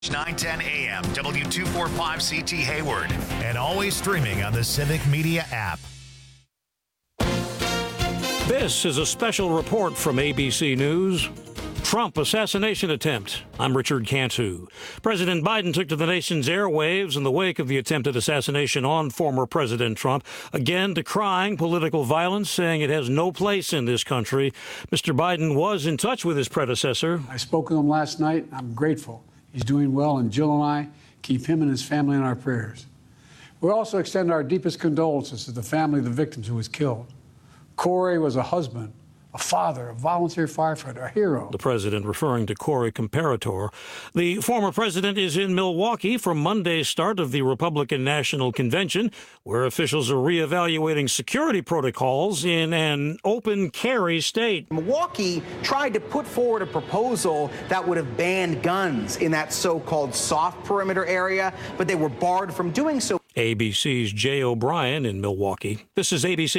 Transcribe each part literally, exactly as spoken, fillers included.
nine ten A M, W two forty-five C T Hayward, and always streaming on the Civic Media app. This is a special report from A B C News. Trump assassination attempt. I'm Richard Cantu. President Biden took to the nation's airwaves in the wake of the attempted assassination on former President Trump, again decrying political violence, saying it has no place in this country. Mister Biden was in touch with his predecessor. I spoke with him last night. I'm grateful. He's doing well, and Jill and I keep him and his family in our prayers. We also extend our deepest condolences to the family of the victims who was killed. Corey was a husband, a father, a volunteer firefighter, a hero. The president referring to Corey Comparator. The former president is in Milwaukee for Monday's start of the Republican National Convention, where officials are reevaluating security protocols in an open carry state. Milwaukee tried to put forward a proposal that would have banned guns in that so-called soft perimeter area, but they were barred from doing so. A B C's Jay O'Brien in Milwaukee. This is A B C.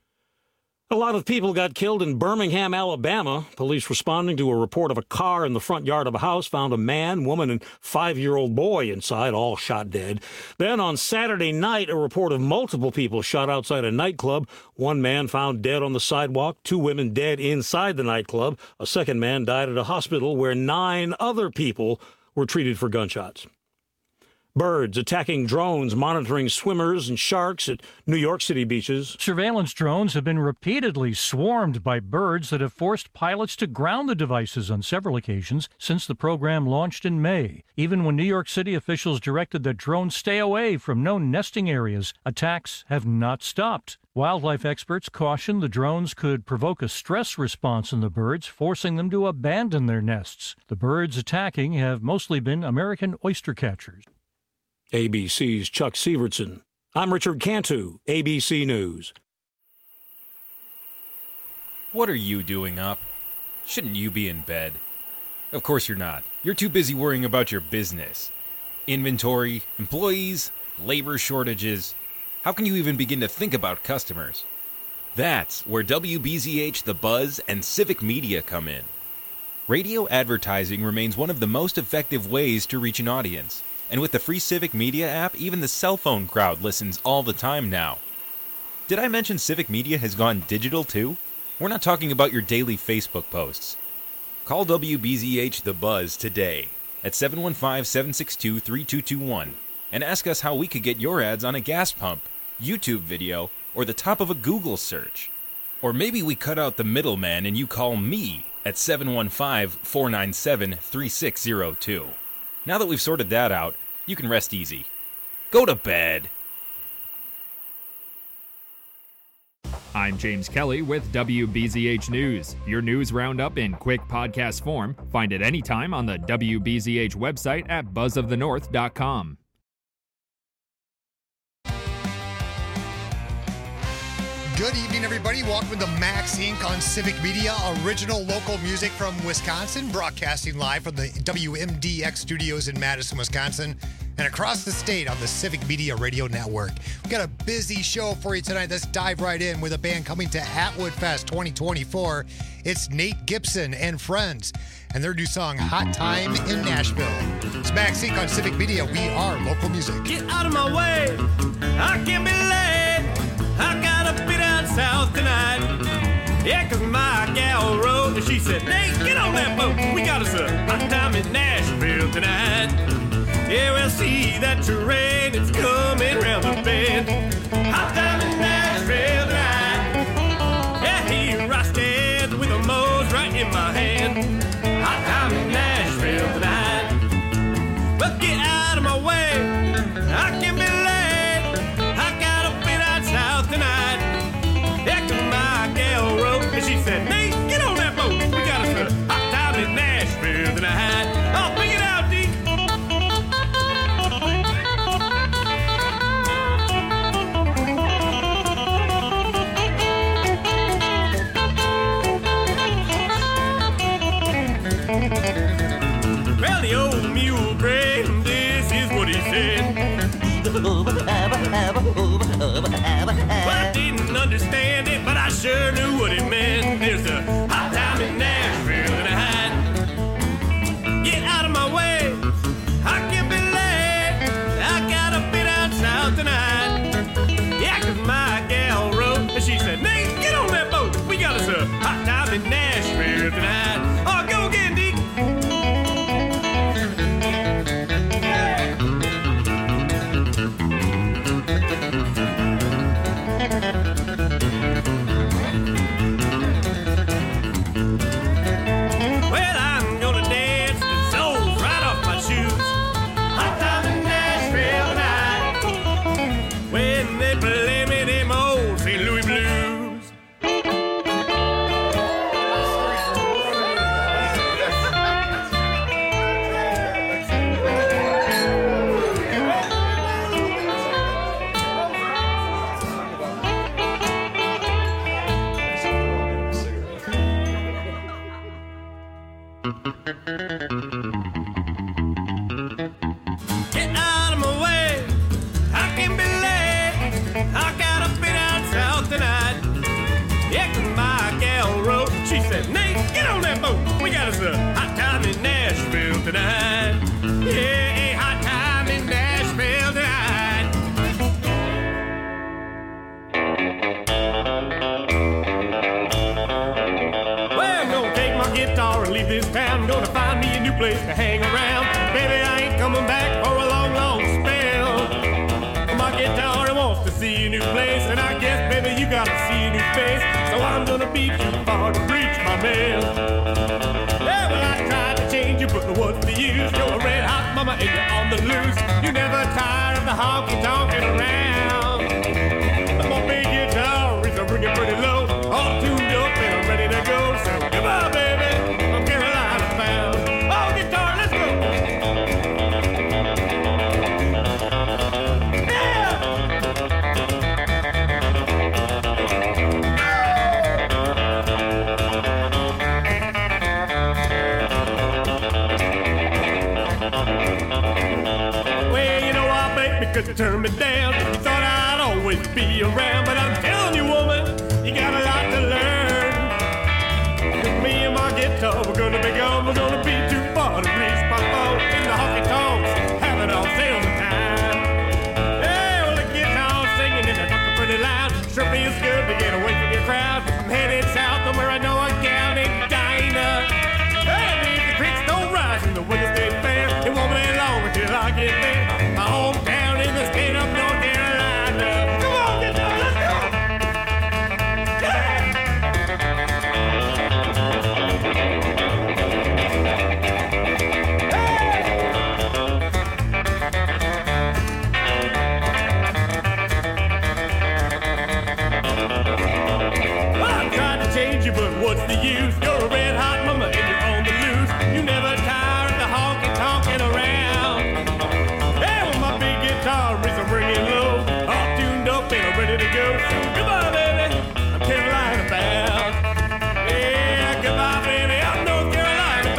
A lot of people got killed in Birmingham, Alabama. Police responding to a report of a car in the front yard of a house found a man, woman, and five-year-old boy inside, all shot dead. Then on Saturday night, a report of multiple people shot outside a nightclub. One man found dead on the sidewalk, two women dead inside the nightclub. A second man died at a hospital where nine other people were treated for gunshots. Birds attacking drones monitoring swimmers and sharks at New York City beaches. Surveillance drones have been repeatedly swarmed by birds that have forced pilots to ground the devices on several occasions since the program launched in May. Even when New York City officials directed that drones stay away from known nesting areas, attacks have not stopped. Wildlife experts caution the drones could provoke a stress response in the birds, forcing them to abandon their nests. The birds attacking have mostly been American oyster catchers. A B C's Chuck Sievertson. I'm Richard Cantu, A B C News. What are you doing up? Shouldn't you be in bed? Of course you're not. You're too busy worrying about your business. Inventory, employees, labor shortages. How can you even begin to think about customers? That's where W B Z H, The Buzz, and Civic Media come in. Radio advertising remains one of the most effective ways to reach an audience. And with the free Civic Media app, even the cell phone crowd listens all the time now. Did I mention Civic Media has gone digital too? We're not talking about your daily Facebook posts. Call W B Z H The Buzz today at seven one five, seven six two, three two two one and ask us how we could get your ads on a gas pump, YouTube video, or the top of a Google search. Or maybe we cut out the middleman and you call me at seven one five, four nine seven, three six zero two. Now that we've sorted that out, you can rest easy. Go to bed. I'm James Kelly with W B Z H News, your news roundup in quick podcast form. Find it anytime on the W B Z H website at buzz of the north dot com. Good evening, everybody. Welcome to Max Incorporated on Civic Media, original local music from Wisconsin, broadcasting live from the W M D X studios in Madison, Wisconsin, and across the state on the Civic Media Radio Network. We've got a busy show for you tonight. Let's dive right in with a band coming to Atwood Fest twenty twenty-four. It's Nate Gibson and Friends, and their new song, Hot Time in Nashville. It's Max Incorporated on Civic Media. We are local music. Get out of my way. I can't be late. I gotta be down south tonight. Yeah, cause my gal wrote and she said, Nate, get on that boat. We got us a hot time in Nashville tonight. Yeah, we'll see that terrain. It's coming round the bend. Hot time in Nashville tonight. Yeah, here I stand with a Moe's right in my hand. Hot time in Nashville tonight. But get out of my way. I can't be tonight. Yeah, cause my gal wrote and she said, Nate, get on that boat. We got us a hot time in Nashville tonight. Oh, bring it out, D. Well, the old mule bred, this is what he said. Well, I didn't understand it, but I sure knew what it meant. There's a hot time in Nashville tonight. Get out of my way. I new place to hang around. Baby, I ain't coming back for a long, long spell. My guitar wants to see a new place, and I guess, baby, you gotta see a new face. So I'm gonna be too far to reach my mail. Yeah, well, I tried to change you, but what's the use? You're a red hot mama and you're on the loose. You never tired of the honky-tonking around. My big guitar is a ringing pretty low, all tuned up and I'm ready to go. So goodbye, baby, I'm Carolina bound. Oh, guitar, let's go. Well, you know I bet because you turned me down. You thought I'd always be around, but I'm telling you, woman, you got a lot to learn. 'Cause me and my guitar, we're gonna be gone. We're gonna be too far to reach my phone in the honky tonks, have it all sales time. Yeah, well, the guitar singing and the talking pretty loud. Sure feels good to get away from your crowd. I'm headed south somewhere I know a gal named Dinah. And if the creeks don't rise in the winter state fair, it won't be long until I get there. My hometown in the state of North Carolina. Come on, guitar, let's go! Yeah! Well, I tried to change you, but what's the use? You're a red hot mama and you're on the loose. You never tire of the honky-tonking around. Hey, well, my big guitar is a ringing low, all tuned up and I'm ready to go. So goodbye, baby, I'm Carolina bound. Yeah, goodbye, baby, I'm North Carolina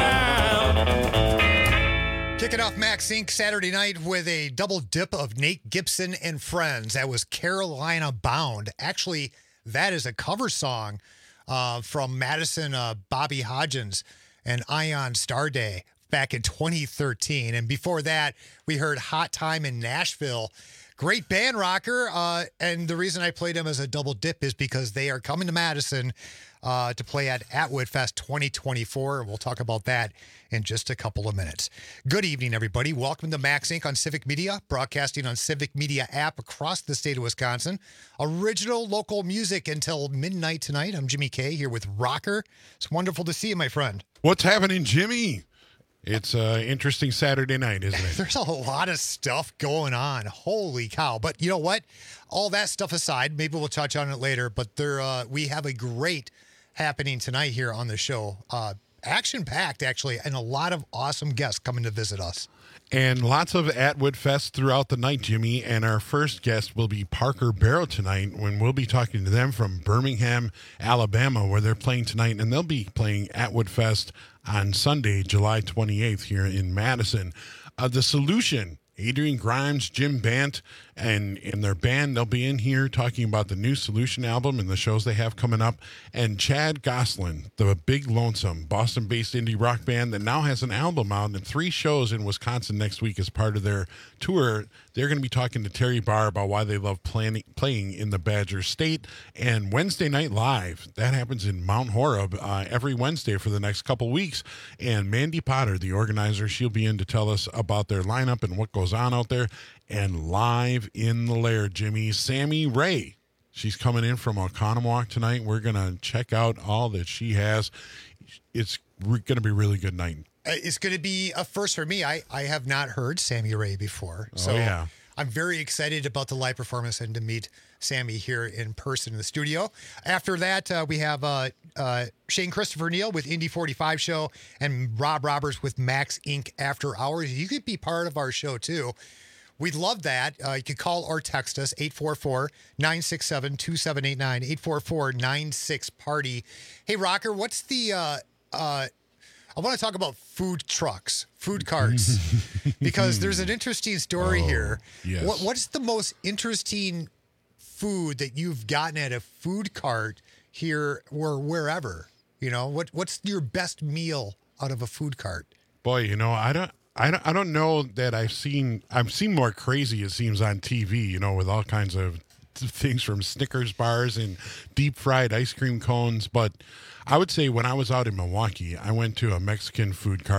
bound. Kicking off Max Incorporated Saturday night with a double dip of Nate Gibson and Friends. That was Carolina Bound. Actually, that is a cover song uh, from Madison uh, Bobby Hodgins and Ion Starday back in twenty thirteen. And before that, we heard Hot Time in Nashville. Great band, Rocker. Uh, and the reason I played them as a double dip is because they are coming to Madison uh, to play at Atwood Fest twenty twenty-four. And we'll talk about that in just a couple of minutes. Good evening, everybody. Welcome to Max Incorporated on Civic Media, broadcasting on Civic Media app across the state of Wisconsin. Original local music until midnight tonight. I'm Jimmy K here with Rocker. It's wonderful to see you, my friend. What's happening, Jimmy? It's an interesting Saturday night, isn't it? There's a lot of stuff going on. Holy cow. But you know what? All that stuff aside, maybe we'll touch on it later, but there uh, we have a great happening tonight here on the show. Uh, action-packed, actually, and a lot of awesome guests coming to visit us. And lots of Atwood Fest throughout the night, Jimmy. And our first guest will be Parker Barrow tonight, when we'll be talking to them from Birmingham, Alabama, where they're playing tonight. And they'll be playing Atwood Fest on Sunday, July twenty-eighth, here in Madison. Uh, the Solution, Adrian Grimes, Jim Bant, and in their band, they'll be in here talking about the new Solution album and the shows they have coming up. And Chad Goslin, the Big Lonesome, Boston-based indie rock band that now has an album out and three shows in Wisconsin next week as part of their tour. They're going to be talking to Terry Barr about why they love planning, playing in the Badger State. And Wednesday Night Live, that happens in Mount Horeb uh, every Wednesday for the next couple weeks. And Mandy Potter, the organizer, she'll be in to tell us about their lineup and what goes on out there. And live in the lair, Jimmy, Sammy Ray. She's coming in from Oconomowoc tonight. We're going to check out all that she has. It's going to be a really good night. It's going to be a first for me. I, I have not heard Sammy Ray before. So oh, yeah. I'm very excited about the live performance and to meet Sammy here in person in the studio. After that, uh, we have uh, uh, Shane Christopher Neal with Indy forty-five Show and Rob Roberts with Max Incorporated After Hours. You could be part of our show, too. We'd love that. Uh, you can call or text us, eight four four, nine six seven, two seven eight nine, eight four four, nine six, party. Hey, Rocker, what's the... Uh, uh, I want to talk about food trucks, food carts, because there's an interesting story oh, here. Yes. What, what's the most interesting food that you've gotten at a food cart here or wherever? You know, what what's your best meal out of a food cart? Boy, you know, I don't... I don't, I don't know that I've seen, I've seen more crazy, it seems, on T V, you know, with all kinds of things from Snickers bars and deep fried ice cream cones. But I would say when I was out in Milwaukee, I went to a Mexican food cart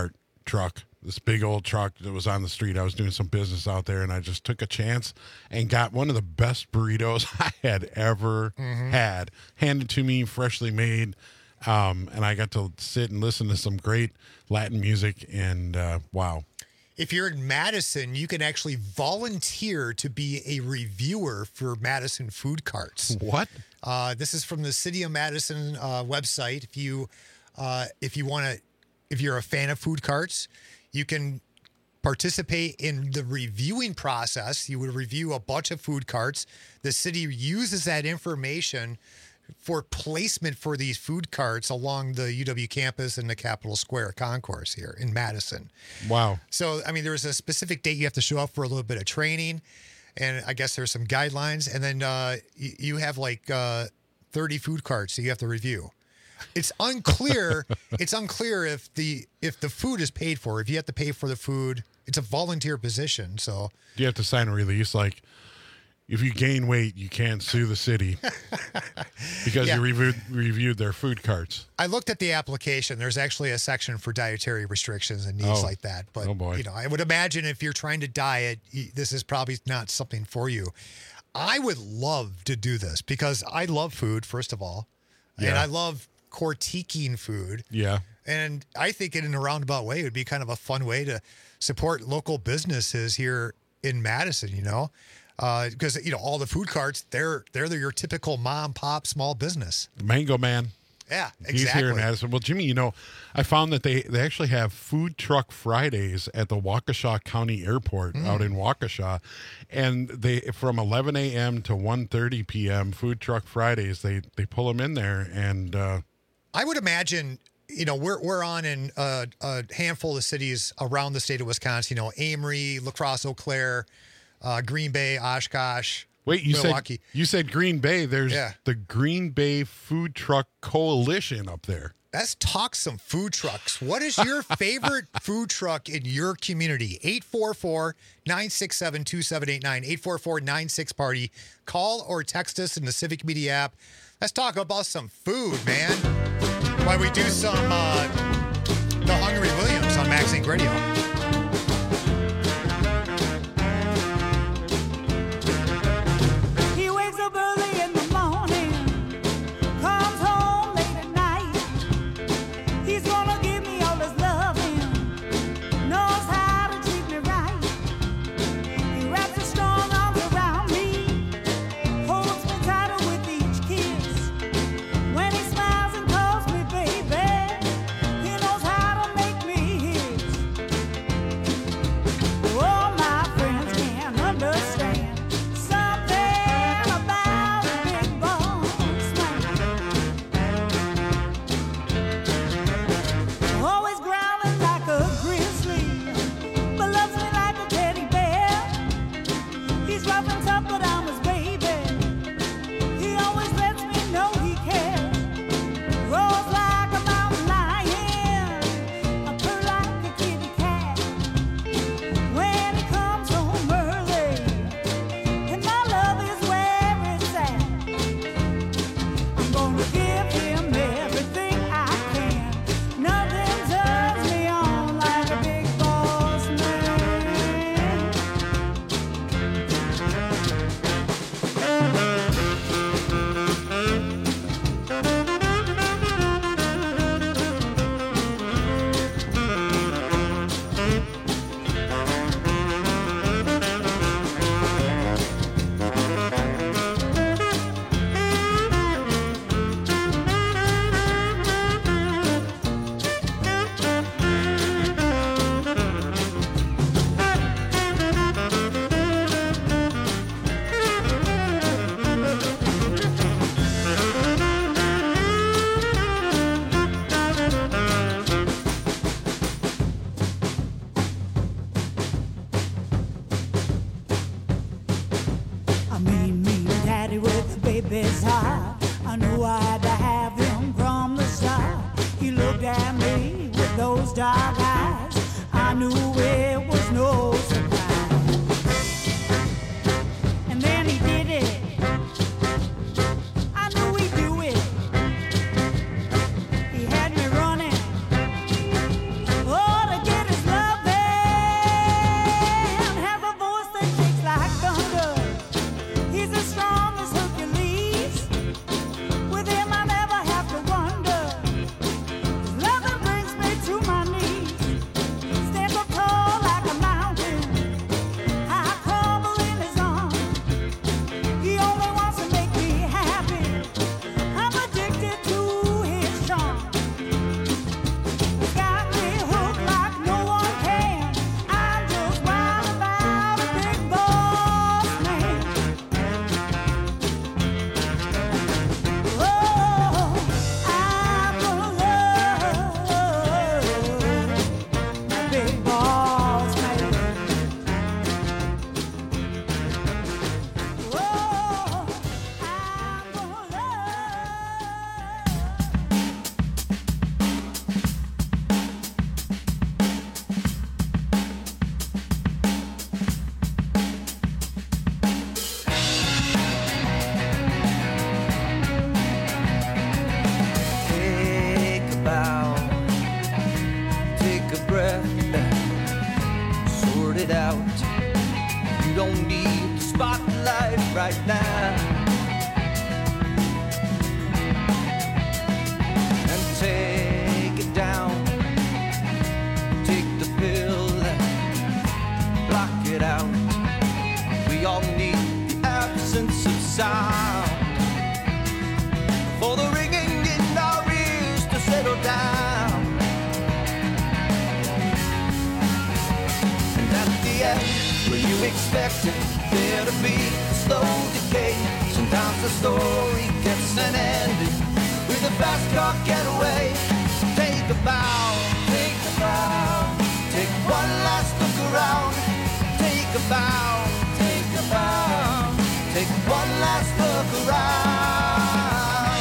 truck, this big old truck that was on the street. I was doing some business out there, and I just took a chance and got one of the best burritos I had ever mm-hmm. had, handed to me, freshly made. Um, and I got to sit and listen to some great Latin music, and uh, wow. If you're in Madison, you can actually volunteer to be a reviewer for Madison Food Carts. What? Uh, this is from the City of Madison uh, website. If you, uh, if you want to, if you're a fan of food carts, you can participate in the reviewing process. You would review a bunch of food carts. The city uses that information for placement for these food carts along the U W campus and the Capitol Square concourse here in Madison. Wow. So, I mean, there's a specific date you have to show up for a little bit of training, and I guess there's some guidelines, and then uh, you, you have like uh, thirty food carts that you have to review. It's unclear. It's unclear if the if the food is paid for. If you have to pay for the food, it's a volunteer position. So do you have to sign a release like, if you gain weight, you can't sue the city because yeah. you reviewed, reviewed their food carts? I looked at the application. There's actually a section for dietary restrictions and needs oh. like that. But, oh boy. you know, I would imagine if you're trying to diet, this is probably not something for you. I would love to do this because I love food, first of all. Yeah. And I love critiquing food. Yeah. And I think in a roundabout way, it would be kind of a fun way to support local businesses here in Madison, you know? Because, uh, you know, all the food carts, they're they're your typical mom, pop, small business. Mango Man. Yeah, exactly. He's here in Madison. Well, Jimmy, you know, I found that they, they actually have Food Truck Fridays at the Waukesha County Airport mm. out in Waukesha. And they from eleven a.m. to one thirty p.m., Food Truck Fridays, they, they pull them in there. And uh, I would imagine, you know, we're we're on in uh, a handful of cities around the state of Wisconsin, you know, Amory, La Crosse, Eau Claire, Uh, Green Bay, Oshkosh, Wait, you Milwaukee. said you said Green Bay. There's yeah. the Green Bay Food Truck Coalition up there. Let's talk some food trucks. What is your favorite food truck in your community? eight four four, nine six seven, two seven eight nine, eight four four, nine six party. Call or text us in the Civic Media app. Let's talk about some food, man. While we do some uh, The Hungry Williams on Max Inc Radio. I knew I had to have him from the start. He looked at me with those dark eyes. I knew it was no surprise. And then he did it. I knew he'd do it. He had me running. Oh, to get his You don't need the spotlight right now. And take it down. Take the pill and block it out. We all need the absence of sound for the ringing in our ears to settle down. And at the end, were you expecting there to be a slow decay? Sometimes the story gets an ending with a fast car getaway. Take a bow, take a bow, take one last look around. Take a bow, take a bow, take one last look around.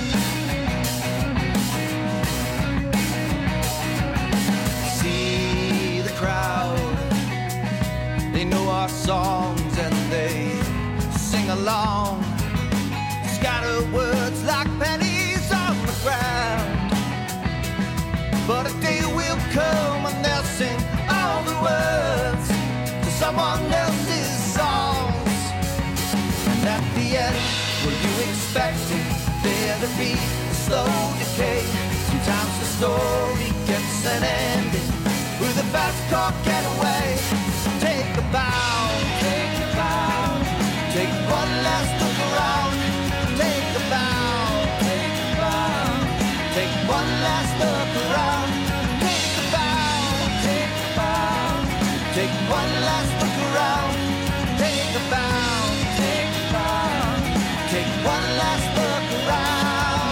See the crowd, they know our songs and they sing along. Scatter words like pennies on the ground. But a day will come when they'll sing all the words to someone else's songs. And at the end, were you expecting there to be a slow decay? Sometimes the story gets an ending with a fast car getaway. Take a bow, take a bow, take one last look around. Take a bow, take a bow, take one last look around. Take a bow, take a bow, take one last look around. Take a bow, take a bow, take one last look around.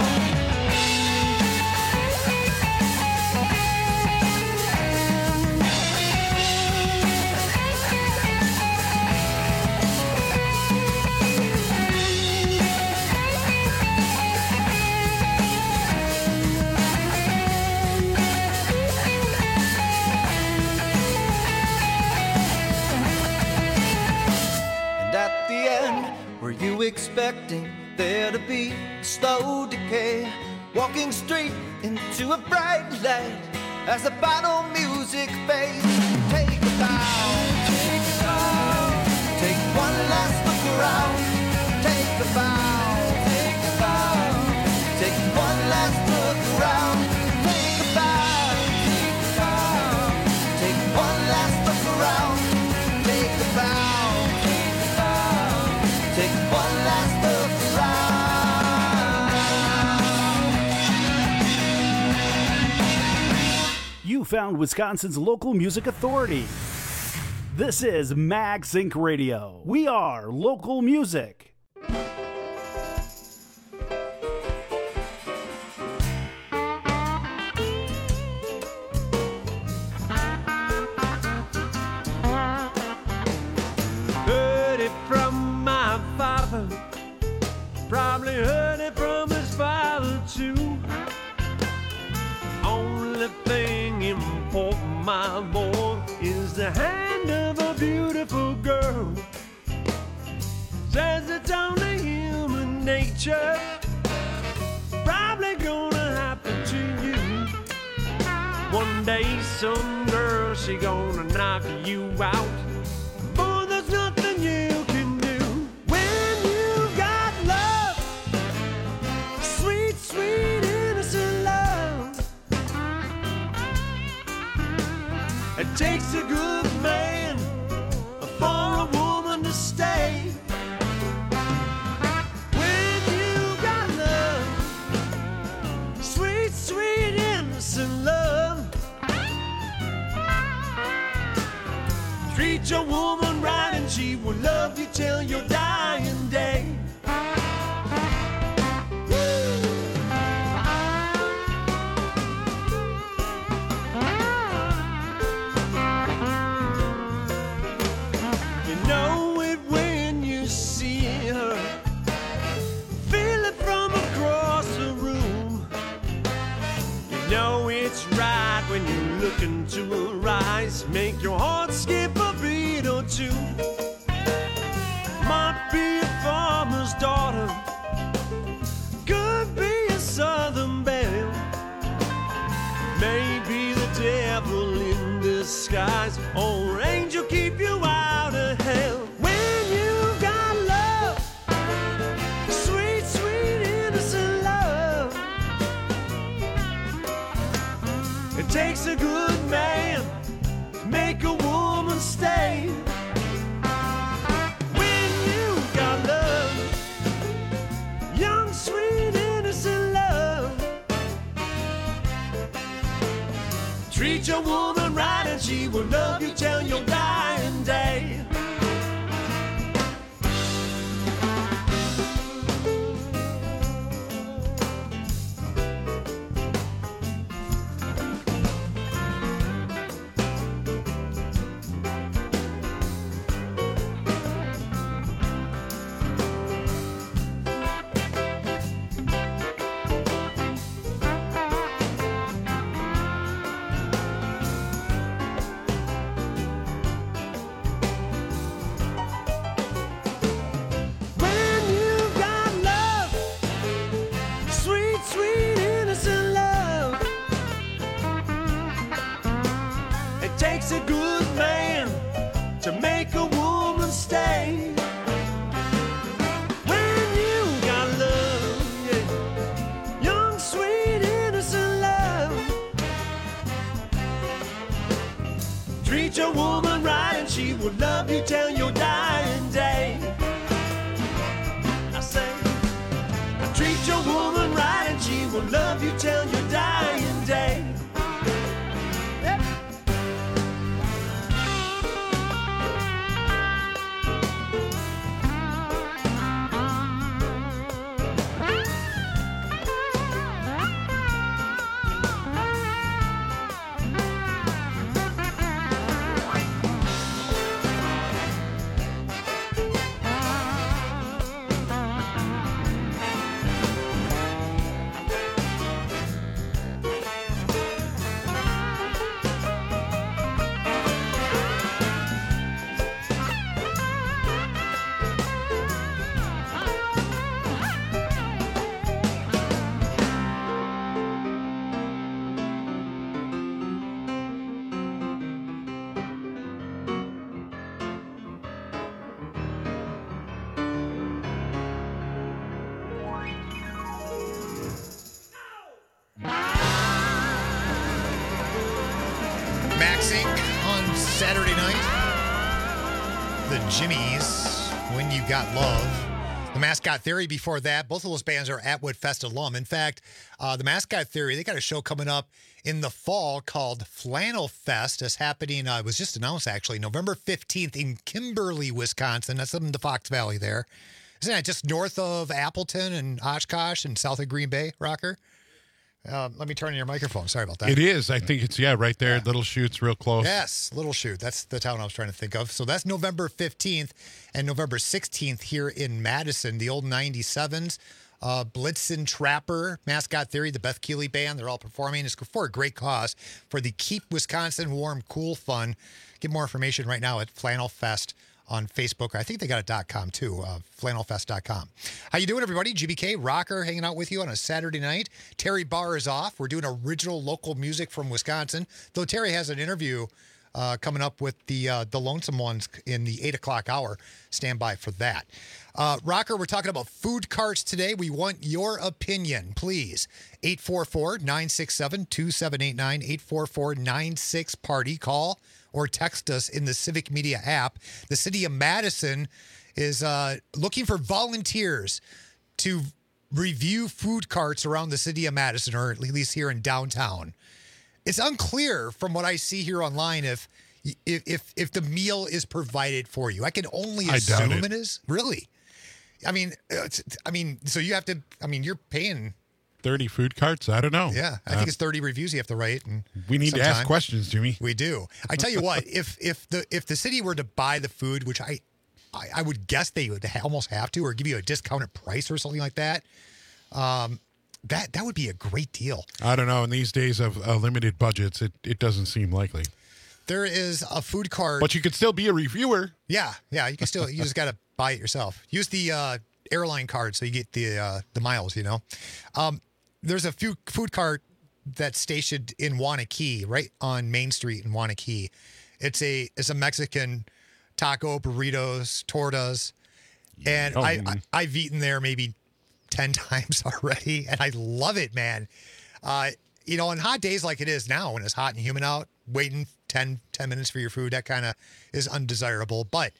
At the end, were you expecting there to be a slow decay? Walking straight into a bright light as the final music fades. Take a bow, take a bow, take one last look around. Take a bow, take a bow, take one last look around. Take a bow, take a bow, take one last look around. Take a bow. Take one last look around. You found Wisconsin's local music authority. This is Mag Sync Radio. We are local music. Probably heard it from his father too. Only thing important, my boy, is the hand of a beautiful girl. Says it's only human nature. Probably gonna happen to you. One day some girl, she gonna knock you out. Boy, there's nothing you can do. Sweet innocent love. It takes a good man for a woman to stay. When you got love, sweet, sweet innocent love. Treat your woman right and she will love you till your dying day. When you look into her eyes, make your heart skip a beat or two. Might be a farmer's daughter, could be a southern belle, maybe the devil in disguise, or angel keep you out of hell. Treat your woman right and she will love you till your dying day. Takes a good man to make a woman stay. When you got love, yeah, young, sweet, innocent love. Treat your woman right and she will love you till your dying day. I say, treat your woman right and she will love you till your dying day. Saturday night, the Jimmies, When You Got Love. The Mascot Theory before that. Both of those bands are Atwood Fest alum. In fact, uh, the Mascot Theory, they got a show coming up in the fall called Flannel Fest. It's happening, uh, it was just announced actually, November fifteenth in Kimberly, Wisconsin. That's up in the Fox Valley there. Isn't that just north of Appleton and Oshkosh and south of Green Bay, Rocker? Uh, let me turn on your microphone. Sorry about that. It is. I think it's, yeah, right there. Yeah. Little Chute's real close. Yes, Little Chute. That's the town I was trying to think of. So that's November fifteenth and November sixteenth here in Madison. The old ninety-sevens, uh, Blitzen Trapper, Mascot Theory, the Beth Keeley Band. They're all performing. It's for a great cause for the Keep Wisconsin Warm Cool Fund. Get more information right now at Flannel Fest on Facebook. I think they got a .com too, uh, flannel fest dot com. How you doing, everybody? G B K, Rocker, hanging out with you on a Saturday night. Terry Barr is off. We're doing original local music from Wisconsin, though Terry has an interview uh, coming up with the uh, the Lonesome Ones in the eight o'clock hour. Stand by for that. Uh, Rocker, we're talking about food carts today. We want your opinion, please. eight four four, nine six seven, two seven eight nine, eight four four, nine six, party. Call or text us in the Civic Media app. The city of Madison is uh, looking for volunteers to review food carts around the city of Madison, or at least here in downtown. It's unclear from what I see here online if if if, if the meal is provided for you. I can only assume it. it is. Really? I mean, it's, I mean, so you have to. I mean, you're paying thirty food carts? I don't know. Yeah, I uh, think it's thirty reviews you have to write. And we need sometime. to ask questions, Jimmy. We do. I tell you what, if if the if the city were to buy the food, which I I, I would guess they would ha- almost have to, or give you a discounted price or something like that, um, that that would be a great deal. I don't know. In these days of uh, limited budgets, it, it doesn't seem likely. There is a food cart. But you could still be a reviewer. Yeah, yeah. You can still, you just got to buy it yourself. Use the uh, airline card so you get the uh, the miles, you know. Um, there's a few food cart that's stationed in Waunakee, right on Main Street in Waunakee. It's a it's a Mexican taco, burritos, tortas, and oh, I, I I've eaten there maybe ten times already, and I love it, man. Uh, you know, on hot days like it is now, when it's hot and humid out, waiting ten, ten minutes for your food, that kind of is undesirable, but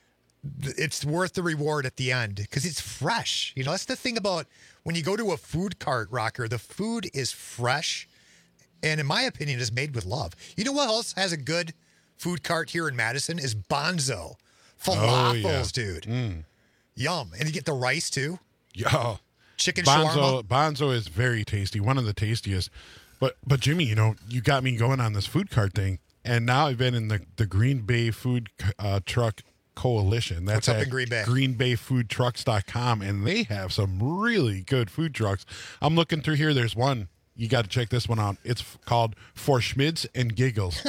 it's worth the reward at the end because it's fresh. You know, that's the thing about when you go to a food cart, Rocker, the food is fresh and in my opinion, is made with love. You know what else has a good food cart here in Madison is Bonzo. Falafels, oh, yeah. dude. Mm. Yum. And you get the rice, too. Yeah. Chicken Bonzo, shawarma. Bonzo is very tasty, one of the tastiest. But, but Jimmy, you know, you got me going on this food cart thing, and now I've been in the, the Green Bay Food uh, Truck Coalition. That's What's up at in Green Bay? green bay food trucks dot com, and they have some really good food trucks. I'm looking through here. There's one. You got to check this one out. It's f- called For Schmids and Giggles.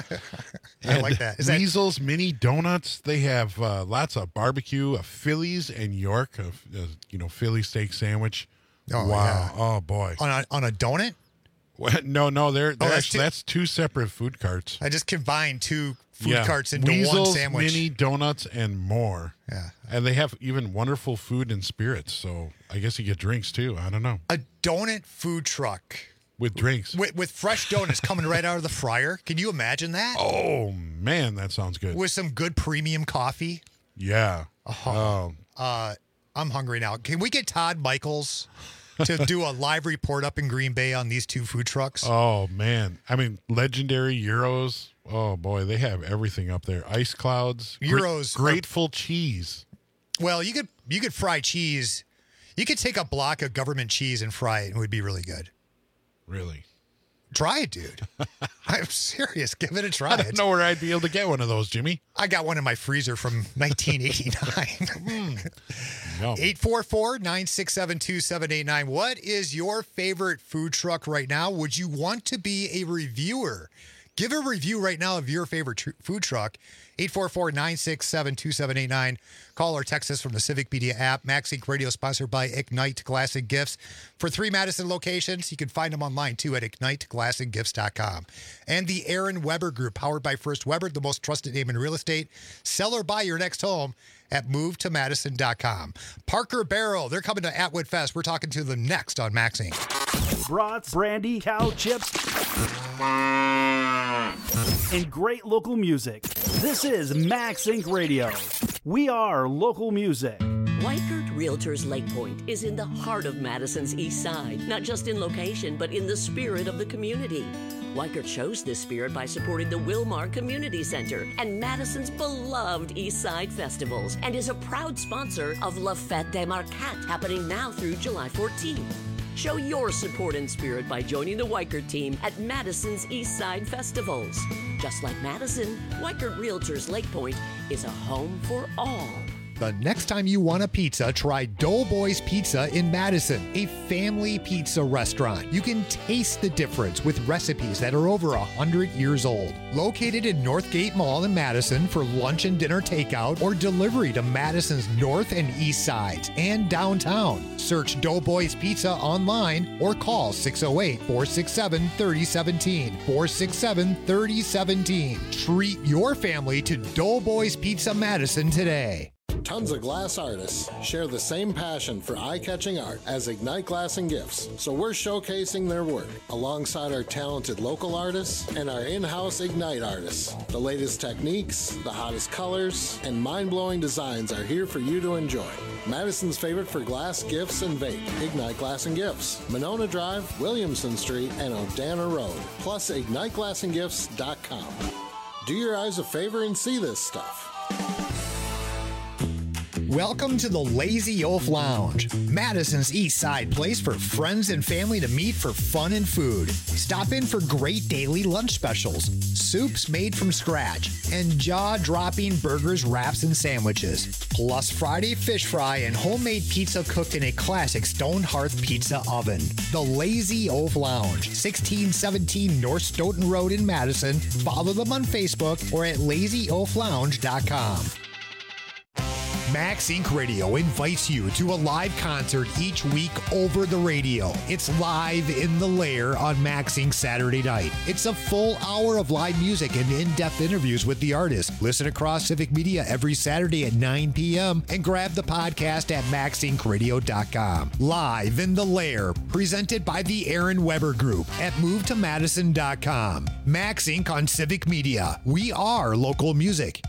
I and like that. Is that- Weasel's Mini Donuts. They have uh, lots of barbecue, a Phillies and York, a, a, you know, Philly steak sandwich. Oh, wow. yeah. Oh, boy. On a, on a donut? What? No, no, they're, they're Oh, that's actually, two- that's two separate food carts. I just combined two food Yeah. carts into Weasel's one sandwich. Mini Donuts and more. Yeah. And they have even wonderful food and spirits. So I guess you get drinks too. I don't know. A donut food truck. With drinks. With, with fresh donuts coming right out of the fryer. Can you imagine that? Oh, man, that sounds good. With some good premium coffee. Yeah. Oh. Uh, I'm hungry now. Can we get Todd Michaels to do a live report up in Green Bay on these two food trucks? Oh, man. I mean, legendary Euros. Oh, boy, they have everything up there. Ice Clouds. Gra- Euros are- Grateful cheese. Well, you could you could fry cheese. You could take a block of government cheese and fry it, and it would be really good. Really? Try it, dude. I'm serious. Give it a try. I don't know where I'd be able to get one of those, Jimmy. I got one in my freezer from nineteen eighty-nine. No. eight four four, nine six seven, two seven eight nine. What is your favorite food truck right now? Would you want to be a reviewer? Give a review right now of your favorite tr- food truck. eight four four, nine six seven, two seven eight nine. Call or text us from the Civic Media app. Max Inc Radio sponsored by Ignite Glass and Gifts. For three Madison locations, you can find them online too at ignite glass and gifts dot com. And the Aaron Weber Group, powered by First Weber, the most trusted name in real estate. Sell or buy your next home at move to madison dot com. Parker Barrel, they're coming to Atwood Fest. We're talking to them next on Max Incorporated. Brats, brandy, cow chips, and great local music. This is Max Incorporated Radio. We are local music. Weichert Realtors Lake Point is in the heart of Madison's East Side, not just in location, but in the spirit of the community. Weichert shows this spirit by supporting the Wilmar Community Center and Madison's beloved East Side festivals, and is a proud sponsor of La Fête des Marquettes, happening now through July fourteenth. Show your support and spirit by joining the Weichert team at Madison's East Side festivals. Just like Madison, Weichert Realtors Lake Point is a home for all. The next time you want a pizza, try Doughboys Pizza in Madison, a family pizza restaurant. You can taste the difference with recipes that are over one hundred years old. Located in Northgate Mall in Madison for lunch and dinner takeout or delivery to Madison's north and east sides and downtown. Search Doughboys Pizza online or call six oh eight, four six seven, three oh one seven, four six seven, three oh one seven. Treat your family to Doughboys Pizza Madison today. Tons of glass artists share the same passion for eye-catching art as Ignite Glass and Gifts, so we're showcasing their work alongside our talented local artists and our in-house Ignite artists. The latest techniques, the hottest colors, and mind-blowing designs are here for you to enjoy. Madison's favorite for glass, gifts, and vape, Ignite Glass and Gifts, Monona Drive, Williamson Street, and Odana Road, plus ignite glass and gifts dot com. Do your eyes a favor and see this stuff. Welcome to the Lazy Oaf Lounge, Madison's East Side place for friends and family to meet for fun and food. Stop in for great daily lunch specials, soups made from scratch, and jaw-dropping burgers, wraps, and sandwiches. Plus Friday fish fry and homemade pizza cooked in a classic stone hearth pizza oven. The Lazy Oaf Lounge, sixteen seventeen North Stoughton Road in Madison. Follow them on Facebook or at lazy oaf lounge dot com. Max Incorporated Radio invites you to a live concert each week over the radio. It's Live in the Lair on Max Incorporated Saturday night. It's a full hour of live music and in-depth interviews with the artist. Listen across Civic Media every Saturday at nine p.m. and grab the podcast at max inc radio dot com. Live in the Lair, presented by the Aaron Weber Group at move to madison dot com. Max Incorporated on Civic Media. We are local music.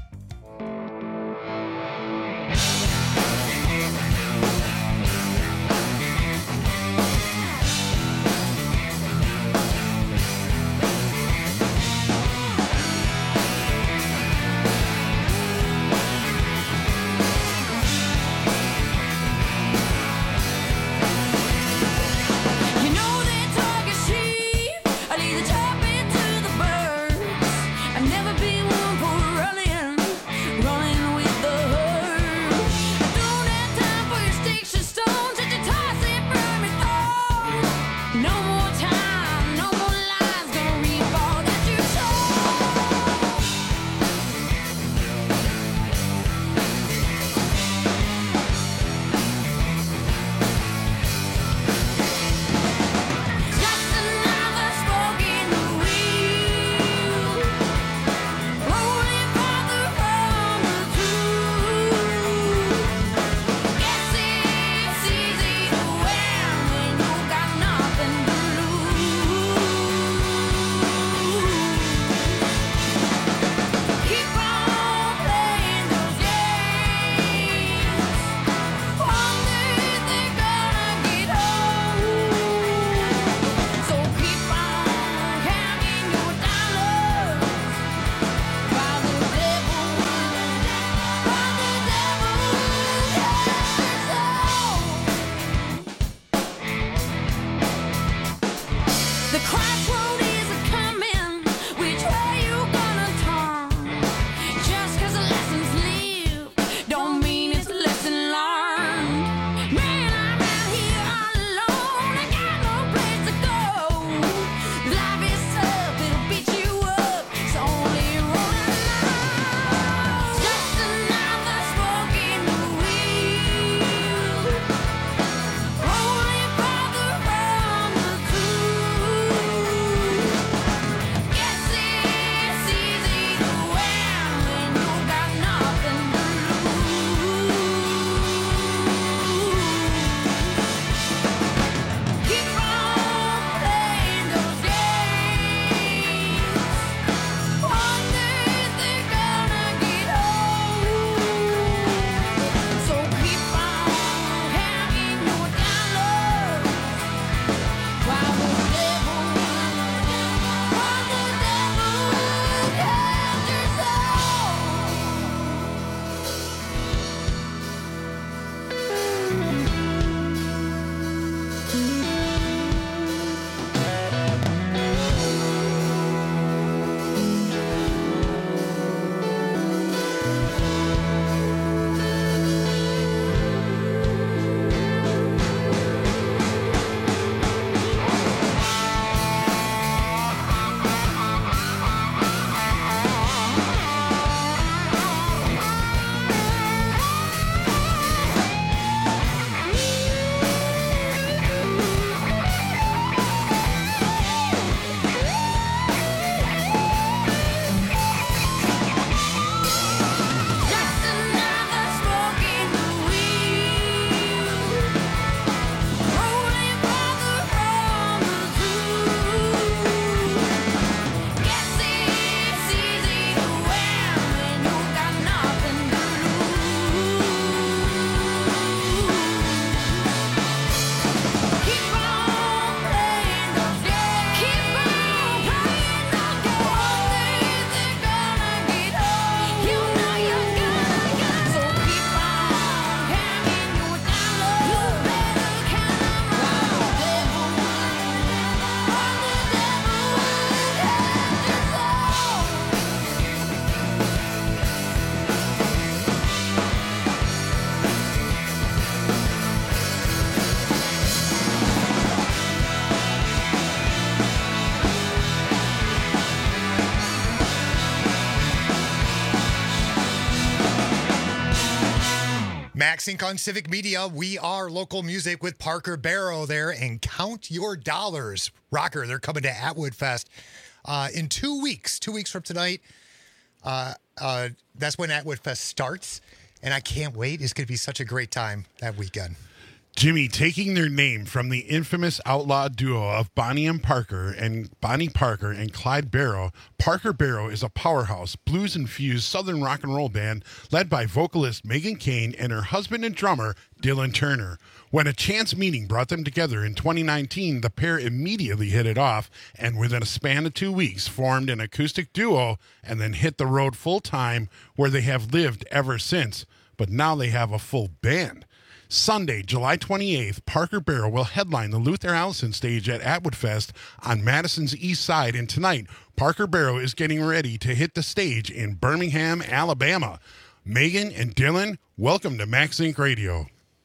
Max Inc on Civic Media. We are local music with Parker Barrow there, and count your dollars. Rocker, they're coming to Atwood Fest uh, in two weeks. Two weeks from tonight. Uh, uh, that's when Atwood Fest starts, and I can't wait. It's going to be such a great time that weekend. Jimmy, taking their name from the infamous outlaw duo of Bonnie and Parker and Bonnie Parker and Clyde Barrow, Parker Barrow is a powerhouse, blues-infused Southern rock and roll band led by vocalist Megan Kane and her husband and drummer, Dylan Turner. When a chance meeting brought them together in twenty nineteen, the pair immediately hit it off and within a span of two weeks formed an acoustic duo and then hit the road full-time, where they have lived ever since. But now they have a full band. Sunday, July twenty-eighth, Parker Barrow will headline the Luther Allison stage at Atwood Fest on Madison's East Side. And tonight, Parker Barrow is getting ready to hit the stage in Birmingham, Alabama. Megan and Dylan, welcome to Max Inc Radio.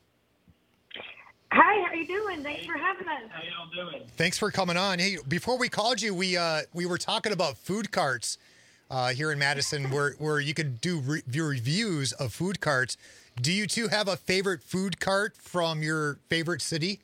Hi, how you doing? Thanks for having us. How y'all doing? Thanks for coming on. Hey, before we called you, we uh, we were talking about food carts uh, here in Madison, where where you could do re- reviews of food carts. Do you two have a favorite food cart from your favorite city?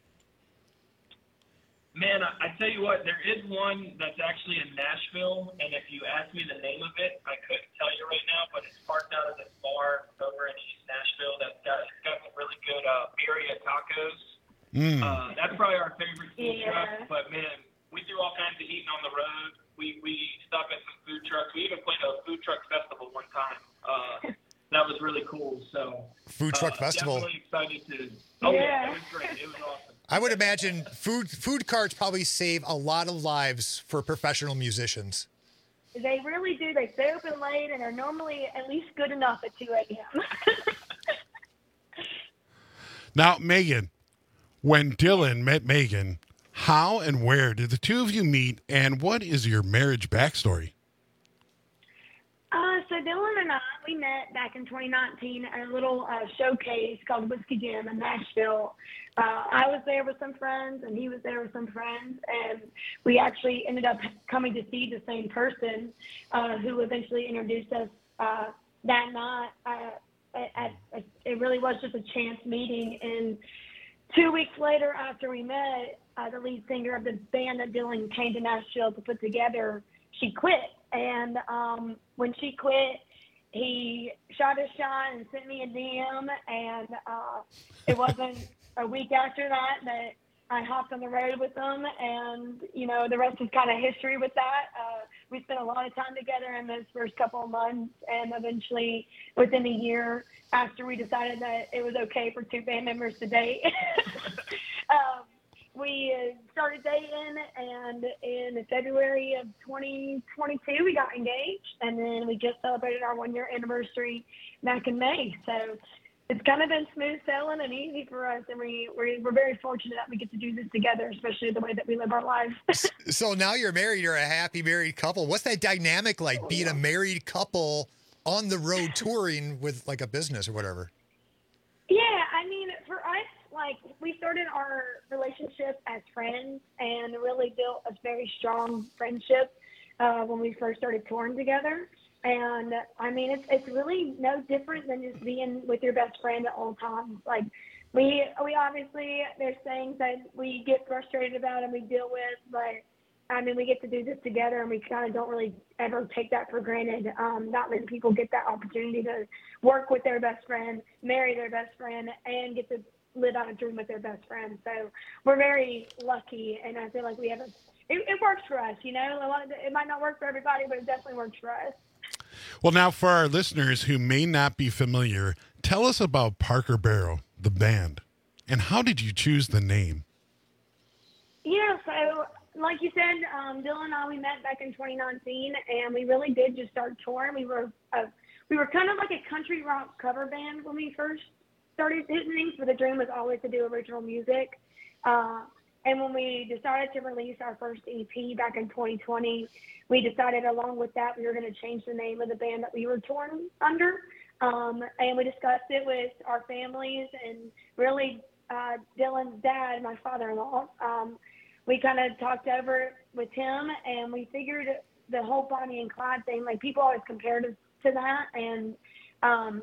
Man, I, I tell you what, there is one that's actually in Nashville, and if you ask me the name of it, I couldn't tell you right now, but it's parked out of this bar over in East Nashville that's got, it's got some really good uh, birria tacos. Mm. Uh, that's probably our favorite food Yeah. truck, but man, we do all kinds of eating on the road. We, we stop at some food trucks. We even played a food truck festival one time. Uh, that was really cool. So Food truck uh, festival. Definitely excited to. Oh yeah. Yeah. It was great. It was awesome. I would imagine food food carts probably save a lot of lives for professional musicians. They really do. They stay open late and are normally at least good enough at two a.m. Now, Megan, when Dylan met Megan, how and where did the two of you meet, and what is your marriage backstory? Uh, so Dylan and I, we met back in twenty nineteen at a little uh, showcase called Whiskey Jam in Nashville. Uh, I was there with some friends, and he was there with some friends, and we actually ended up coming to see the same person uh, who eventually introduced us uh, that night. Uh, at, at, it really was just a chance meeting, and two weeks later after we met, uh, the lead singer of the band that Dylan came to Nashville to put together, she quit. And um, when she quit, he shot a shot and sent me a D M. And uh, it wasn't a week after that that I hopped on the road with them. And, you know, the rest is kind of history with that. Uh, we spent a lot of time together in those first couple of months. And eventually, within a year, after we decided that it was okay for two band members to date, um, we uh, started dating, and in February of twenty twenty-two, we got engaged, and then we just celebrated our one-year anniversary back in May. So it's kind of been smooth sailing and easy for us, and we, we're, we're very fortunate that we get to do this together, especially the way that we live our lives. So now you're married, you're a happy married couple. What's that dynamic like, Oh, being yeah. a married couple on the road touring with like a business or whatever? Yeah, I mean, for us, like, we started our relationship as friends and really built a very strong friendship uh, when we first started touring together. And, I mean, it's it's really no different than just being with your best friend at all times. Like, we, we obviously, there's things that we get frustrated about and we deal with, but, I mean, we get to do this together, and we kind of don't really ever take that for granted. Um, not many people get that opportunity to work with their best friend, marry their best friend, and get to live out a dream with their best friend. So we're very lucky, and I feel like we have a. It, it works for us, you know. A lot of the, it might not work for everybody, but it definitely works for us. Well, now for our listeners who may not be familiar, tell us about Parker Barrow, the band, and how did you choose the name? Yeah, so like you said, um, Dylan and I, we met back in twenty nineteen, and we really did just start touring. We were uh, we were kind of like a country rock cover band when we first started hitting things, but the dream was always to do original music. Uh, and when we decided to release our first E P back in twenty twenty, we decided along with that we were going to change the name of the band that we were touring under. Um, and we discussed it with our families, and really uh, Dylan's dad, my father-in-law, um, we kind of talked over it with him, and we figured the whole Bonnie and Clyde thing, like, people always compared us to that, and um,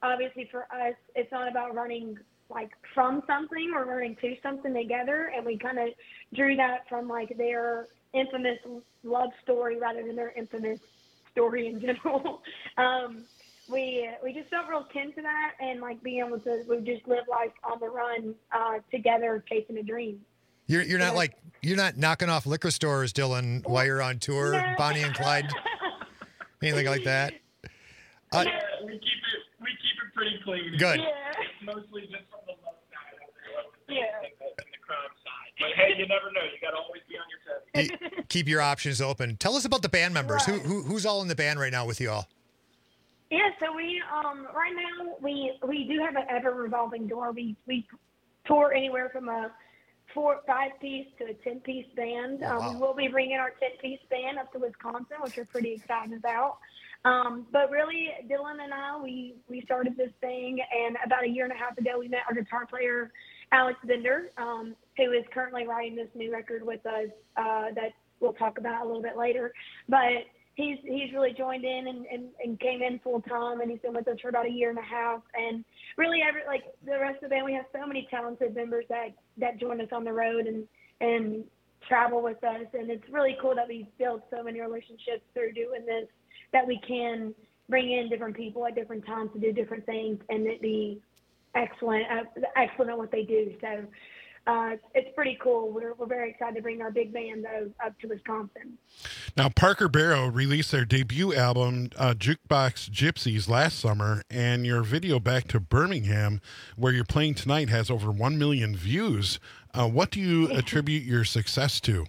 obviously for us, it's not about running like from something or running to something together. And we kind of drew that from like their infamous love story rather than their infamous story in general. um, we we just felt real kin to that, and like being able to we just live life on the run uh, together, chasing a dream. You're you're not like you're not knocking off liquor stores, Dylan, while you're on tour, No. Bonnie and Clyde, anything like that. Uh, yeah, we keep it we keep it pretty clean. Good. Yeah. It's mostly just from the love side of the, yeah. and the, and the crime side. But hey, you never know. You got to always be on your toes. keep- keep your options open. Tell us about the band members. Who, who who's all in the band right now with you all? Yeah, so we um right now we we do have an ever revolving door. We we tour anywhere from a four five piece to a ten piece band. Um, Wow. we will be bringing our ten piece band up to Wisconsin, which we're pretty excited about. Um, but really, Dylan and I we we started this thing, and about a year and a half ago, we met our guitar player Alex Bender, um, who is currently writing this new record with us uh, that we'll talk about a little bit later. But he's he's really joined in and, and, and came in full time, and he's been with us for about a year and a half. And really, every like the rest of the band, we have so many talented members that that join us on the road and and travel with us. And it's really cool that we built so many relationships through doing this, that we can bring in different people at different times to do different things and it be excellent, uh, excellent at what they do. So uh, it's pretty cool. We're, we're very excited to bring our big band though, up to Wisconsin. Now, Parker Barrow released their debut album, uh, Jukebox Gypsies, last summer, and your video Back to Birmingham, where you're playing tonight, has over one million views. Uh, what do you attribute your success to?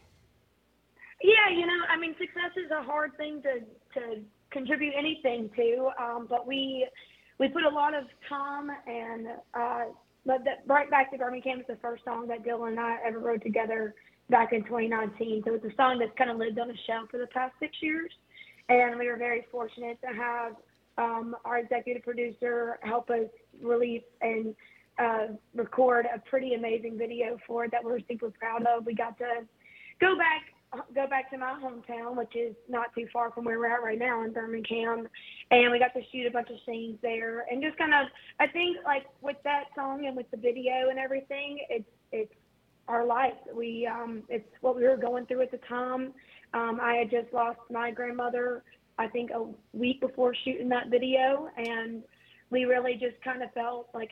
Yeah, you know, I mean, success is a hard thing to, to contribute anything to, um, but we we put a lot of time and uh, but that Right Back to Birmingham is the first song that Dylan and I ever wrote together back in twenty nineteen. So it's a song that's kind of lived on the shelf for the past six years, and we were very fortunate to have um, our executive producer help us release and uh, record a pretty amazing video for it that we're super proud of. We got to go back go back to my hometown, which is not too far from where we're at right now in Birmingham, and we got to shoot a bunch of scenes there, and just kind of, I think like with that song and with the video and everything, it's it's our life. We um, it's what we were going through at the time. Um, I had just lost my grandmother, I think a week before shooting that video, and we really just kind of felt like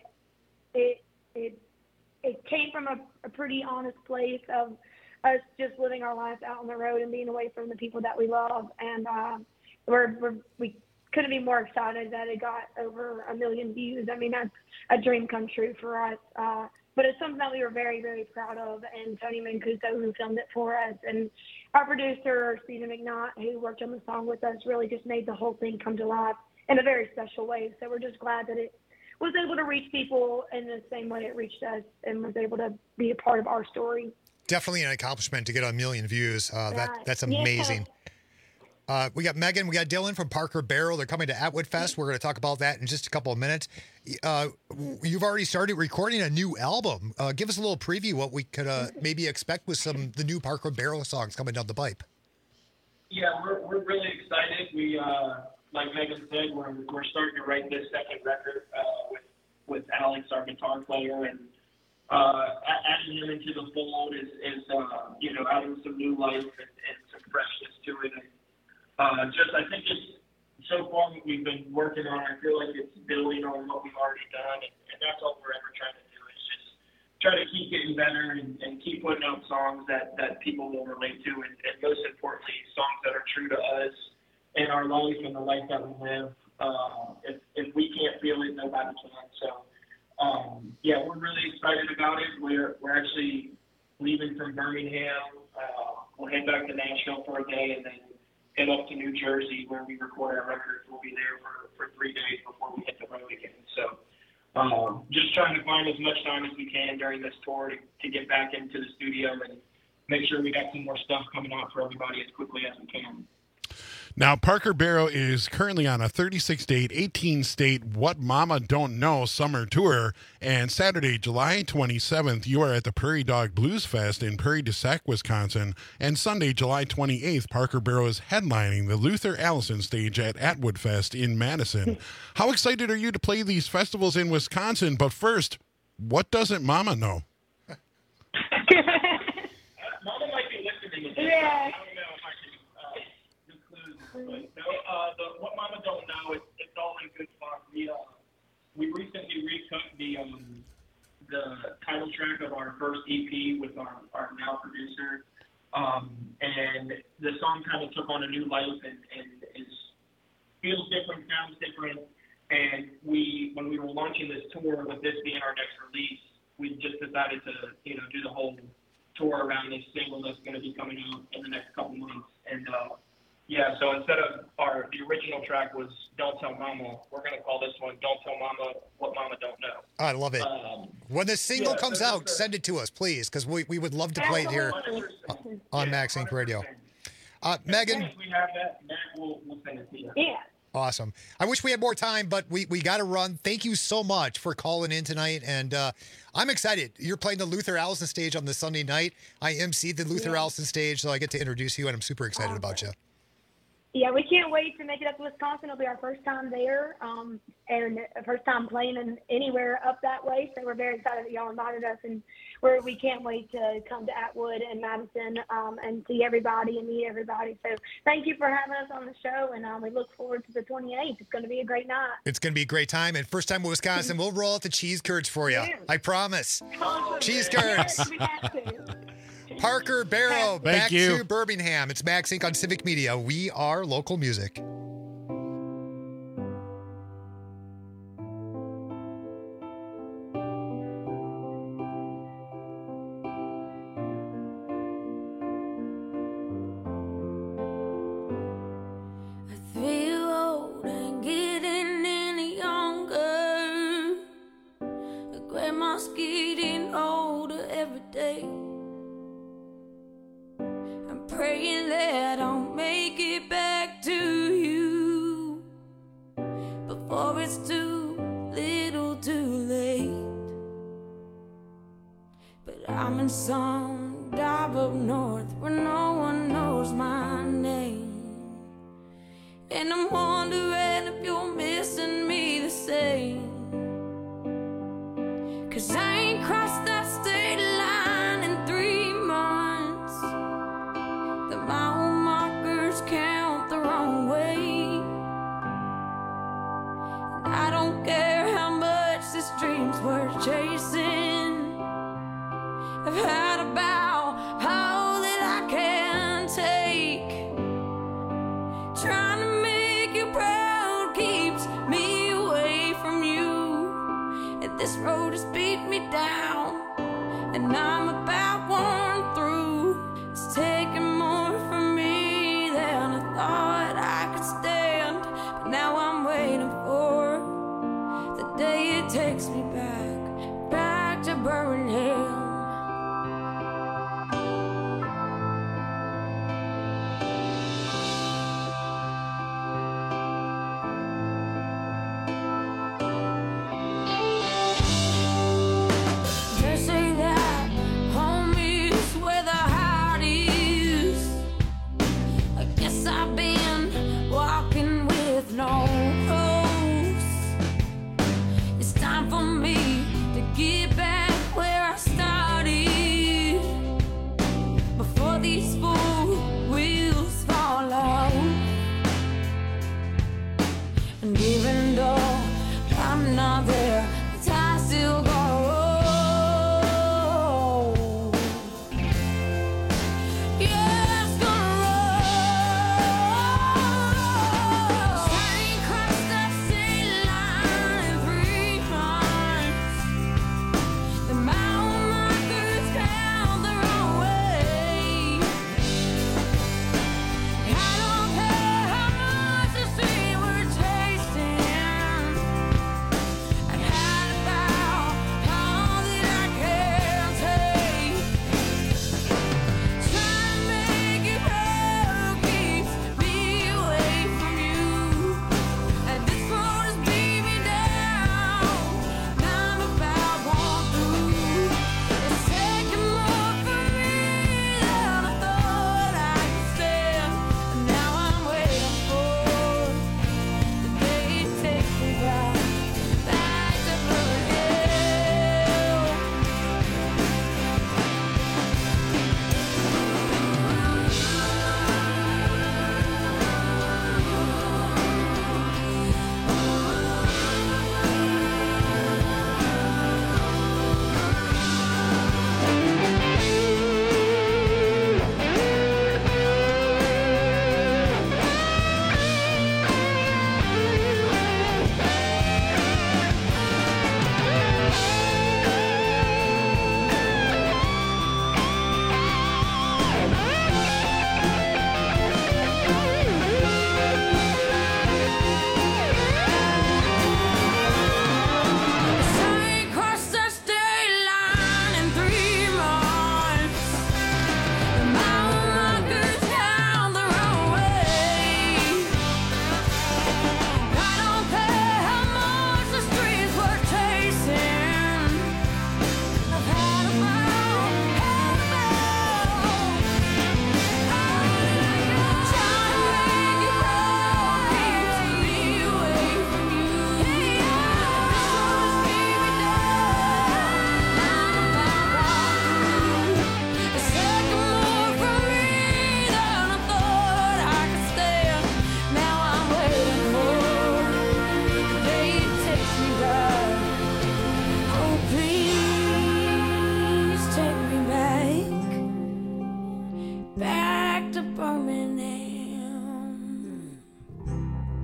it it it came from a, a pretty honest place of us just living our lives out on the road and being away from the people that we love. And uh, we're, we're, we couldn't be more excited that it got over a million views. I mean, that's a dream come true for us. Uh, but it's something that we were very, very proud of. And Tony Mancuso, who filmed it for us, and our producer, Stephen McNaught, who worked on the song with us, really just made the whole thing come to life in a very special way. So we're just glad that it was able to reach people in the same way it reached us and was able to be a part of our story. Definitely an accomplishment to get a million views. Uh, that Right. that's Yeah. amazing. Uh, we got Megan, we got Dylan from Parker Barrow. They're coming to Atwood Fest. We're going to talk about that in just a couple of minutes. Uh, you've already started recording a new album. Uh, give us a little preview what we could uh, maybe expect with some the new Parker Barrow songs coming down the pipe. Yeah, we're we're really excited. We uh, like Megan said, we're we're starting to write this second record uh, with with Alex, our guitar player, and uh, adding him into the fold is is uh, you know adding some new life and, and some freshness to it. And, uh, just I think it's so far what we've been working on. I feel like it's building on what we've already done, and, and that's all we're ever trying to do is just try to keep getting better and, and keep putting out songs that, that people will relate to, and, and most importantly, songs that are true to us and our life and the life that we live. Uh, if, if we can't feel it, nobody can. So, um, yeah, we're really excited about it. We're we're actually leaving from Birmingham. Uh, we'll head back to Nashville for a day and then head up to New Jersey where we record our records. We'll be there for, for three days before we hit the road again. So um, just trying to find as much time as we can during this tour to, to get back into the studio and make sure we got some more stuff coming out for everybody as quickly as we can. Now, Parker Barrow is currently on a thirty-six date, eighteen state What Mama Don't Know summer tour. And Saturday, July twenty-seventh, you are at the Prairie Dog Blues Fest in Prairie du Sac, Wisconsin. And Sunday, July twenty-eighth, Parker Barrow is headlining the Luther Allison stage at Atwood Fest in Madison. How excited are you to play these festivals in Wisconsin? But first, what doesn't Mama know? Mama might be listening. Yeah. But no, uh, the, what Mama Don't Know, it's, it's all in good fun. We, uh, we recently recooked the um, the title track of our first E P with our, our now producer, um, and the song kind of took on a new life and, and is feels different, sounds different. And we, when we were launching this tour, with this being our next release, we just decided to, you know, do the whole tour around this single that's going to be coming out in the next couple months. And uh, yeah, so instead of our the original track was Don't Tell Mama, we're going to call this one Don't Tell Mama What Mama Don't Know. I love it. Um, when the single yeah, comes so out, just, uh, send it to us, please, because we, we would love to play it here on Max Inc Radio. Uh, Megan. If we have that, Matt will we'll send it to you. Yeah. Awesome. I wish we had more time, but we, we got to run. Thank you so much for calling in tonight. And uh, I'm excited. You're playing the Luther Allison stage on the Sunday night. I emceed the Luther Yeah. Allison stage, so I get to introduce you, and I'm super excited about you. Yeah, we can't wait to make it up to Wisconsin. It'll be our first time there, um, and first time playing in anywhere up that way. So we're very excited that y'all invited us, and we're, we can't wait to come to Atwood and Madison um, and see everybody and meet everybody. So thank you for having us on the show, and um, we look forward to the twenty-eighth. It's going to be a great night. It's going to be a great time. And first time in Wisconsin, we'll roll out the cheese curds for you. Yeah. I promise. Awesome. Cheese curds. We have to. Parker Barrow, Thank back you. to Birmingham. It's Max Inc on Civic Media. We are local music. I feel old and getting any younger. Grandma's getting older every day. I'm praying that I'll make it back to you before it's too little too late. But I'm in some dive up north where no one knows my name. And I'm wondering if you're missing me the same. Cause I ain't crossed that state line in three months. The mile markers count the wrong way. And I don't care how much this dream's worth chasing. I've had about all that I can take. Trying to make you proud keeps me away from you. And this road has beat me down, and I'm about worn through. It's taking more from me than I thought I could stand. But now I'm waiting for the day it takes me back, back to Birmingham. They say that home is where the heart is. I guess I've been walking with no hopes. It's time for me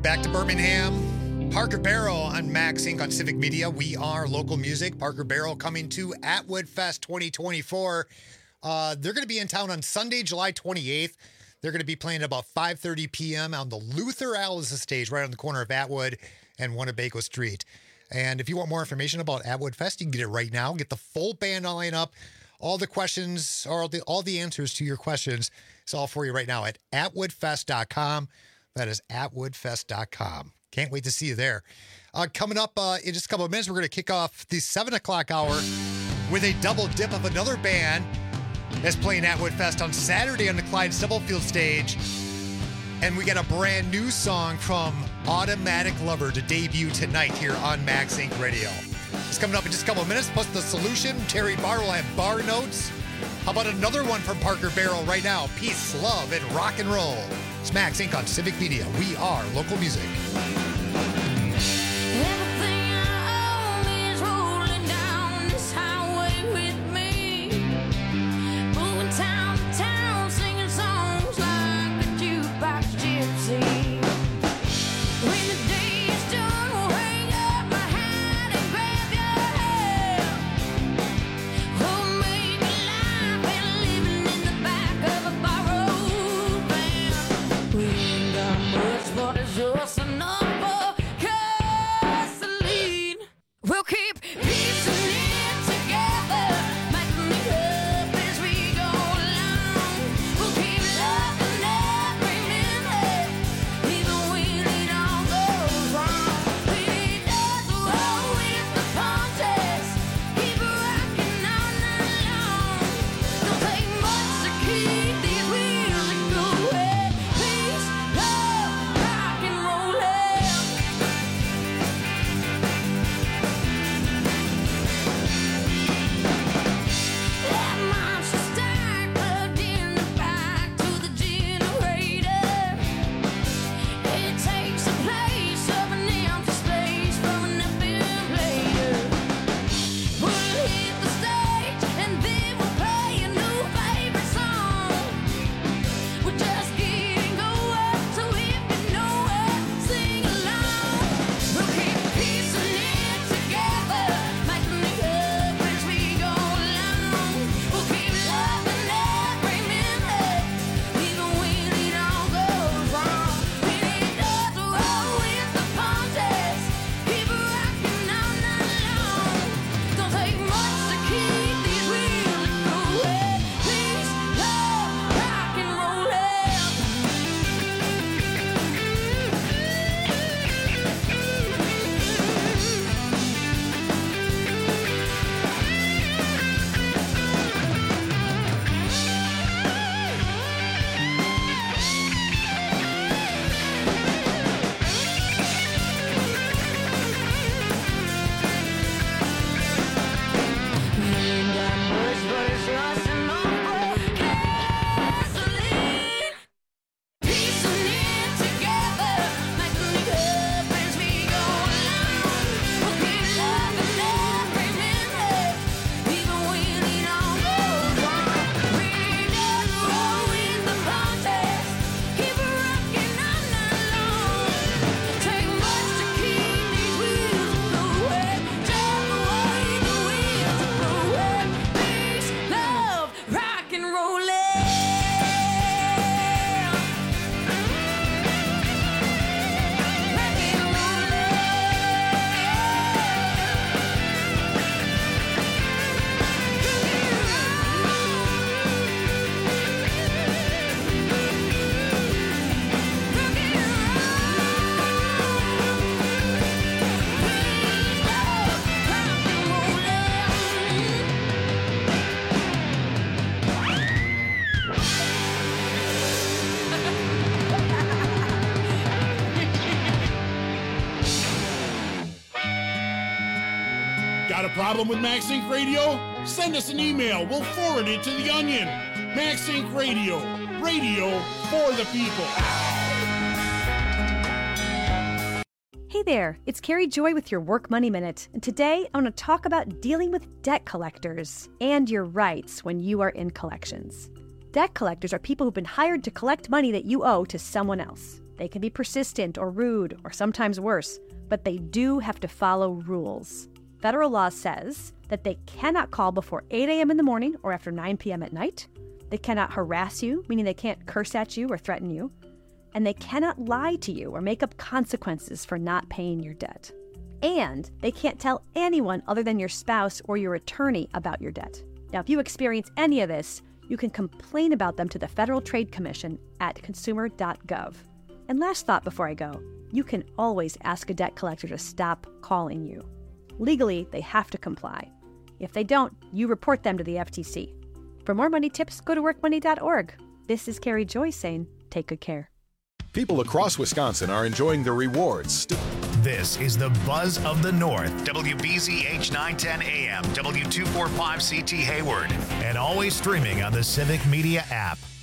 Back to Birmingham. Parker Barrow on Max Incorporated on Civic Media. We are local music. Parker Barrow coming to Atwood Fest twenty twenty-four. Uh, they're going to be in town on Sunday, July twenty-eighth. They're going to be playing at about five thirty p.m. on the Luther Alice stage right on the corner of Atwood and Winnebago Street. And if you want more information about Atwood Fest, you can get it right now. Get the full band lineup, all the questions, or all the, all the answers to your questions. It's all for you right now at atwood fest dot com. That is atwood fest dot com. Can't wait to see you there. Uh, coming up uh, in just a couple of minutes, we're going to kick off the seven o'clock hour with a double dip of another band that's playing Atwood Fest on Saturday on the Clyde Stubblefield stage. And we got a brand new song from Automatic Lover to debut tonight here on Max Incorporated Radio. It's coming up in just a couple of minutes, plus The Solution. Terry Barr will have bar notes. How about another one from Parker Barrow right now? Peace, love, and rock and roll. It's Max Incorporated on Civic Media. We are local music. Everything I own is rolling down this highway with me. Moving town to town, singing songs like a jukebox gypsy. When the day is done, we'll hang up my hat and grab your hand. Oh, maybe life and living in the back of a borrowed van. We ain't got much, but it's just enough for gasoline. We'll keep piecing it together, making it up as we go along. We'll keep loving every minute, even when it all goes wrong. We need us to roll with the punches, keep rocking all night long. Don't take much to keep these wheels going. Peace, love, rock and roll. That monster start plugged in the back to the generator. It takes the place of an empty space from an defibrillator. We'll hit the stage and then we'll play a new favorite song. We're just getting going, so if you know it, sing along. We'll keep piecing it together, making it up as we go along. We'll keep loving every minute, even when it all goes wrong. We need us to roll with the punches, keep rocking all night long. Don't take much to keep these wheels going. Peace, love, rock and roll. We ain't got much, but it's just enough for gasoline. Piecing it together, making it up as we go along. We'll keep loving every minute, even when it all goes wrong. We just roll with the punches, keep rocking all night long. Take much to keep these wheels going, just the way the wheels are going. Peace, love, rock and roll. Got a problem with Max Inc Radio? Send us an email. We'll forward it to the Onion. Max Inc Radio. Radio for the people. Hey there, it's Carrie Joy with your Work Money Minute, and today I want to talk about dealing with debt collectors and your rights when you are in collections. Debt collectors are people who've been hired to collect money that you owe to someone else. They can be persistent or rude or sometimes worse, but they do have to follow rules. Federal law says that they cannot call before eight a.m. in the morning or after nine p.m. at night. They cannot harass you, meaning they can't curse at you or threaten you. And they cannot lie to you or make up consequences for not paying your debt. And they can't tell anyone other than your spouse or your attorney about your debt. Now, if you experience any of this, you can complain about them to the Federal Trade Commission at consumer dot gov. And last thought before I go, you can always ask a debt collector to stop calling you. Legally, they have to comply. If they don't, you report them to the F T C. For more money tips, go to work money dot org. This is Carrie Joy saying, take good care. People across Wisconsin are enjoying the rewards. This is the Buzz of the North, W B Z H nine ten A M, W two forty-five C T Hayward, and always streaming on the Civic Media app.